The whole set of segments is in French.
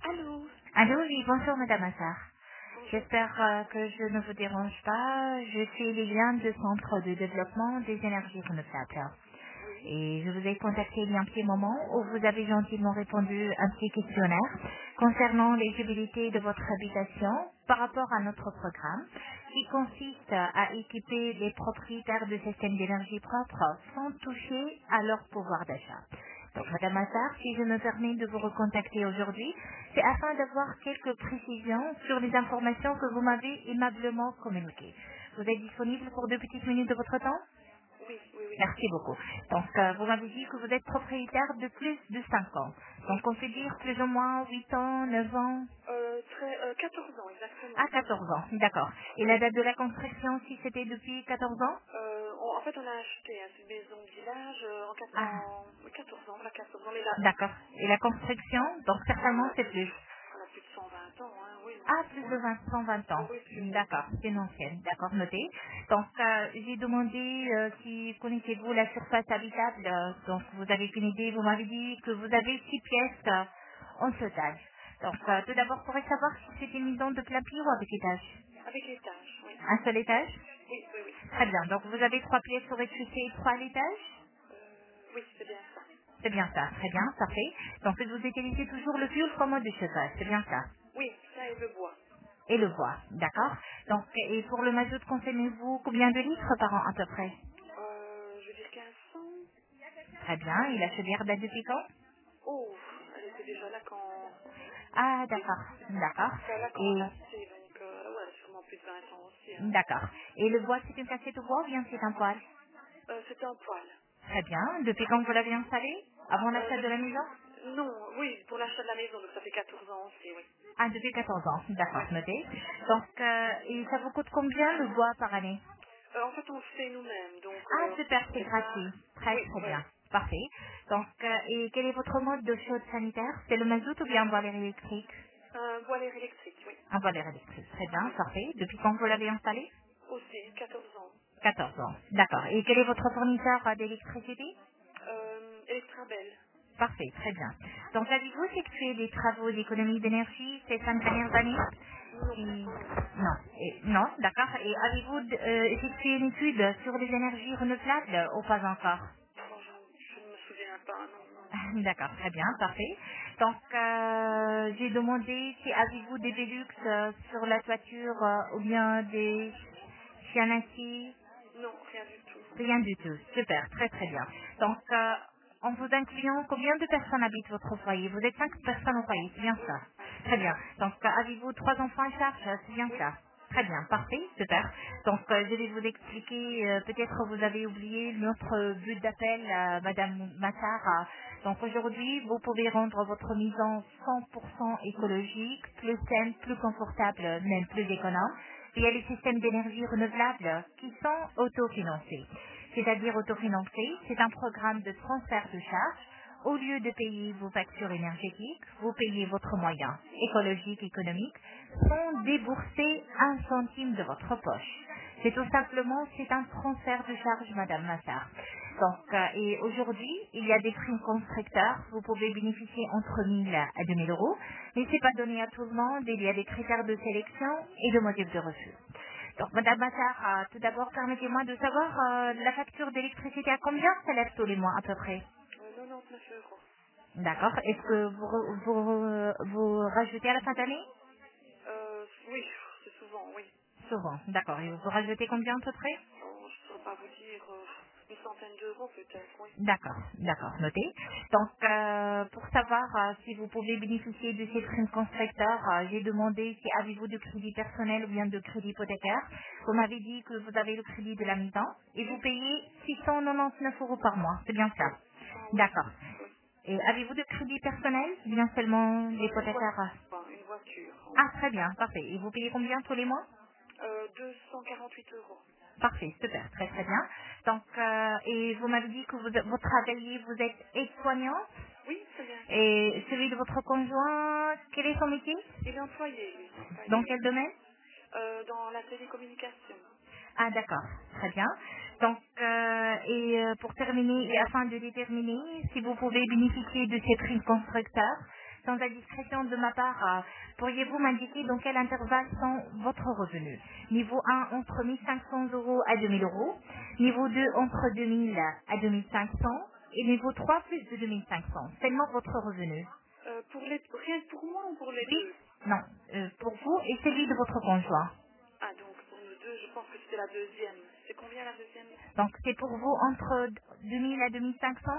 Allô. Allô, oui, bonjour Madame Assar. Bonjour. J'espère que je ne vous dérange pas. Je suis Liliane du Centre de développement des énergies renouvelables. Oui. Et je vous ai contacté il y a un petit moment où vous avez gentiment répondu à un petit questionnaire concernant l'éligibilité de votre habitation par rapport à notre programme qui consiste à équiper les propriétaires de systèmes d'énergie propres sans toucher à leur pouvoir d'achat. Donc, Madame Assar, si je me permets de vous recontacter aujourd'hui, c'est afin d'avoir quelques précisions sur les informations que vous m'avez aimablement communiquées. Vous êtes disponible pour 2 petites minutes de votre temps? Oui, oui, oui. Merci beaucoup. Donc, vous m'avez dit que vous êtes propriétaire de plus de 5 ans. Donc, Oui. on peut dire plus ou moins 8 ans, 9 ans, 14 ans, exactement. à 14 ans. D'accord. Et la date de la construction, si c'était depuis 14 ans? En fait, on a acheté cette maison de village Ah, en 14 ans, voilà, 14 ans, mais là, d'accord. Et la construction, donc certainement c'est plus. on a plus de 120 ans, hein, oui, Ah, oui. plus de 20, 120 Oh, ans. oui, c'est une D'accord, maison. c'est une ancienne. D'accord, noté. Donc, j'ai demandé si connaissez-vous la surface habitable. Donc, vous avez une idée, vous m'avez dit que vous avez 6 pièces en total. Donc, tout d'abord, pourrais savoir si c'est une maison de plein pied ou avec étage? Avec l'étage, oui. Un seul étage? Oui, oui, oui. Très bien. Donc, vous avez 3 pièces au rez-de-chaussée et 3 à l'étage? Oui, c'est bien ça. C'est bien ça. Très bien, parfait. Donc, vous utilisez toujours le fioul comme mode de chauffage. C'est bien ça. Oui, ça et le bois. Et le bois, d'accord. Donc, et pour le mazout, consommez-vous combien de litres par an à peu près? Je veux dire 1500. Très bien. Et la chaudière date depuis quand? Oh, elle était déjà là quand... Ah, d'accord, d'accord. Déjà là quand on l'a Et acheté, donc ouais, sûrement plus de 20 ans aussi, hein. d'accord. Et le bois, c'est une cassette au bois ou bien c'est un poêle? C'est un poil. Très bien. Depuis quand vous l'avez installé? Avant l'achat de la maison? Non, oui, pour l'achat de la maison, donc ça fait 14 ans aussi, oui. Ah, depuis 14 ans. Oui. D'accord, noté. Donc, et ça vous coûte combien le bois par année? En fait, on le fait nous-mêmes, donc Ah, super, c'est gratuit. Très, oui, très oui, bien. oui. Parfait. Donc, et quel est votre mode de chaude sanitaire? C'est le mazout ou bien un boiler électrique? Un boiler électrique, oui. Un boiler électrique. Très bien, Oui. parfait. Depuis quand vous l'avez installé? Aussi, 14 ans. 14 ans. D'accord. Et quel est votre fournisseur d'électricité? Electrabel. Parfait, très bien. Donc, avez-vous effectué des travaux d'économie d'énergie ces 5 dernières années? Non, non. Non. Non, d'accord. Et avez-vous effectué une étude sur les énergies renouvelables ou pas encore? Oh, je ne me souviens pas, non, non. D'accord, très bien, parfait. Donc, j'ai demandé si avez-vous des Velux sur la toiture ou bien des chianatis. Non, rien du tout. Rien du tout. Super, très très bien. Donc, en vous incluant, combien de personnes habitent votre foyer? Vous êtes 5 personnes au foyer, c'est bien Oui, ça. oui, Très bien. Donc, avez-vous 3 enfants à charge? C'est bien oui, ça. Très bien, parfait, super. Donc, je vais vous expliquer, peut-être vous avez oublié notre but d'appel, Madame Massar. Donc, aujourd'hui, vous pouvez rendre votre maison 100% écologique, plus saine, plus confortable, même plus économe, via les systèmes d'énergie renouvelable qui sont autofinancés. C'est-à-dire autofinancés, c'est un programme de transfert de charges. Au lieu de payer vos factures énergétiques, vous payez votre moyen écologique, économique, sans débourser un centime de votre poche. C'est tout simplement, c'est un transfert de charge, Madame Massar. Donc, et aujourd'hui, il y a des primes constructeurs. Vous pouvez bénéficier entre 1000 à 2000 euros. Mais c'est pas donné à tout le monde. Il y a des critères de sélection et de motifs de refus. Donc, Madame Massar, tout d'abord, permettez-moi de savoir la facture d'électricité à combien s'élève tous les mois à peu près? 99 €. D'accord. Est-ce que vous rajoutez à la fin d'année? Oui, c'est souvent, oui. Souvent. D'accord. Et vous rajoutez combien à peu près? Je ne saurais pas vous dire une centaine d'euros peut-être, oui. D'accord, d'accord, noté. Donc, pour savoir si vous pouvez bénéficier de ces primes constructeurs, j'ai demandé si avez-vous de crédit personnel ou bien de crédit hypothécaire. Vous m'avez dit que vous avez le crédit de la maison et vous Oui, payez 699 euros par mois. C'est bien ça? oui. Ah oui, D'accord. oui. Et avez-vous de crédit personnel ou bien seulement Une voiture, l'hypothécaire? une voiture, oui. Ah, très bien, parfait. Et vous payez combien tous les mois? 248 €. Parfait, super, très très bien. Donc, et vous m'avez dit que vous travaillez, vous êtes aide-soignante. Oui, c'est bien ça. Et celui de votre conjoint, quel est son métier? Il est employé, lui. Dans Employé, oui. quel domaine? Dans la télécommunication. Ah, d'accord, très bien. Donc, pour terminer et afin de déterminer si vous pouvez bénéficier de ces primes constructeurs, Sans indiscrétion de ma part, pourriez-vous m'indiquer dans quel intervalle sont votre revenu? Niveau 1 entre 1500 euros à 2000 euros, niveau 2 entre 2000 à 2500 et niveau 3 plus de 2500. Seulement votre revenu. Rien que pour moi ou pour les Oui? deux? Non, pour vous et celui de votre conjoint. Ah, donc pour nous deux, je pense que c'était la deuxième. C'est combien la deuxième? Donc c'est pour vous entre 2000 à 2500?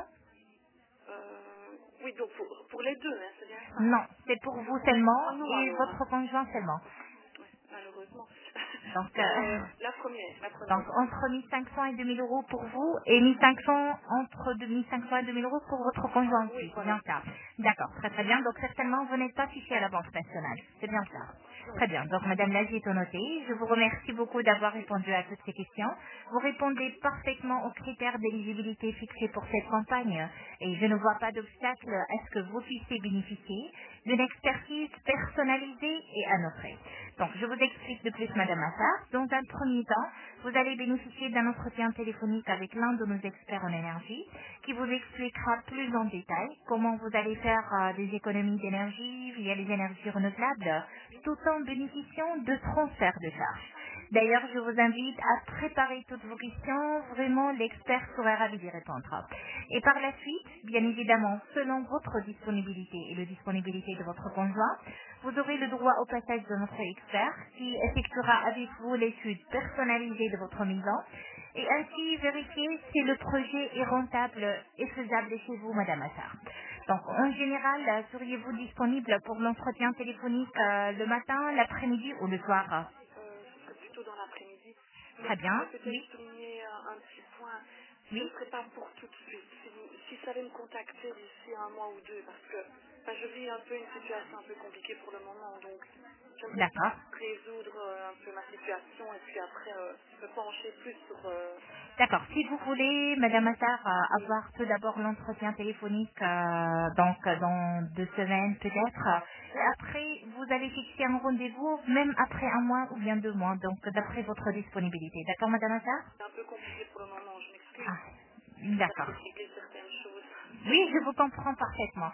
Oui, donc pour les deux, hein, c'est bien ça. Non, c'est pour vous seulement Ah non, et alors, votre conjoint seulement. ouais, malheureusement. Donc, La première, la première. donc entre 1500 et 2000 euros pour vous et 1500 entre 2500 et 2000 euros pour votre conjoint Oui, aussi. C'est voilà. bien ça. D'accord, très très bien. Donc certainement vous n'êtes pas fiché à la Banque nationale. C'est bien ça. Très bien. Donc Madame Lagie est notée. Je vous remercie beaucoup d'avoir répondu à toutes ces questions. Vous répondez parfaitement aux critères d'éligibilité fixés pour cette campagne et je ne vois pas d'obstacle à ce que vous puissiez bénéficier d'une expertise personnalisée et annoncée. Donc, je vous explique de plus, Madame Assar. Dans un premier temps, vous allez bénéficier d'un entretien téléphonique avec l'un de nos experts en énergie qui vous expliquera plus en détail comment vous allez faire des économies d'énergie via les énergies renouvelables, tout en bénéficiant de transferts de charges. D'ailleurs, je vous invite à préparer toutes vos questions. Vraiment, l'expert serait ravi d'y répondre. Et par la suite, bien évidemment, selon votre disponibilité et la disponibilité de votre conjoint, vous aurez le droit au passage de notre expert qui effectuera avec vous l'étude personnalisée de votre maison et ainsi vérifier si le projet est rentable et faisable chez vous, Madame Assar. Donc, en général, seriez-vous disponible pour l'entretien téléphonique le matin, l'après-midi ou le soir? Ce serait plutôt dans l'après-midi. Mais Très je voudrais bien, peut-être oui, souligner un petit point. Ce ne oui, serait pas pour tout de suite. Si vous savez me contacter d'ici un mois ou deux, parce que je vis un peu une situation un peu compliquée pour le moment, donc j'aimerais d'accord. résoudre un peu ma situation et puis après me pencher plus sur... D'accord. Si vous voulez, Madame Assar, avoir tout d'abord l'entretien téléphonique, donc dans 2 semaines peut-être, et après vous allez fixer un rendez-vous, même après un mois ou bien 2 mois, donc d'après votre disponibilité. D'accord, Madame Assar? C'est un peu compliqué pour le moment, je m'excuse. Ah, Il faut d'accord. d'abord régler certaines choses. Oui, je vous comprends parfaitement.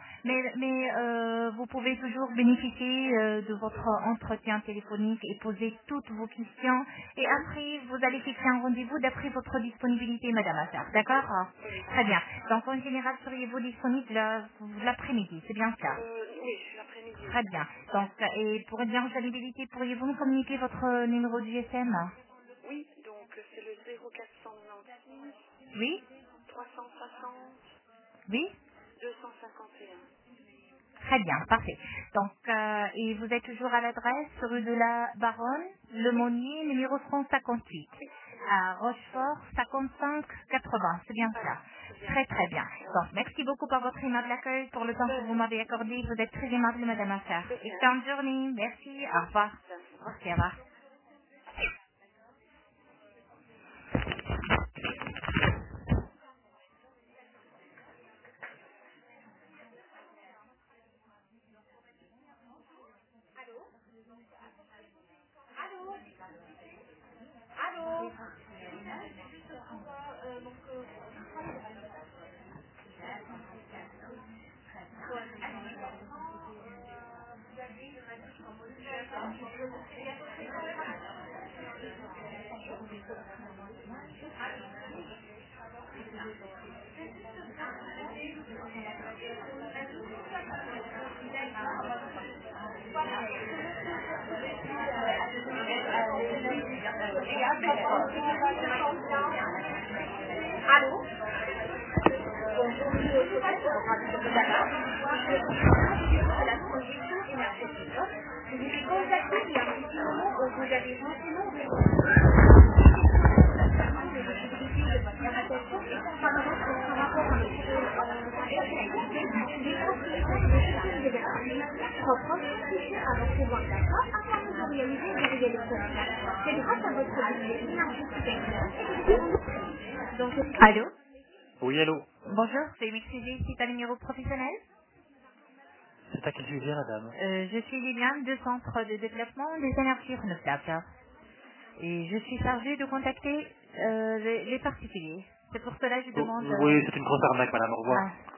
Mais vous pouvez toujours bénéficier de votre entretien téléphonique et poser toutes vos questions. Et après, vous allez fixer un rendez-vous d'après votre disponibilité, Madame Assar. D'accord? Très bien. Donc, en général, seriez-vous disponible l'après-midi? C'est bien ça? Oui, l'après-midi. Très bien. Donc, et pour une bien disponibilité, pourriez-vous me communiquer votre numéro de GSM? Oui, donc c'est le 0496 Oui? 360 Oui? 251. Très bien, parfait. Donc, et vous êtes toujours à l'adresse rue de la Baronne, Le Monnier, numéro 158, à Rochefort, 55-80. C'est bien Voilà, ça. c'est bien. Très très bien. Donc, merci beaucoup pour votre aimable accueil, pour le temps que vous m'avez accordé. Vous êtes très aimable, Madame Assar. C'est bien. Excellente journée. Merci. Au revoir. Merci, au revoir. Allô? Oui, allô. Bonjour, c'est m'excuser, c'est un numéro professionnel. C'est à quel sujet, madame? Je suis Liliane du Centre de développement des énergies renouvelables. Et je suis chargée de contacter les particuliers. C'est pour cela que je Oh, demande... oui, c'est une grosse arnaque, madame. Au revoir.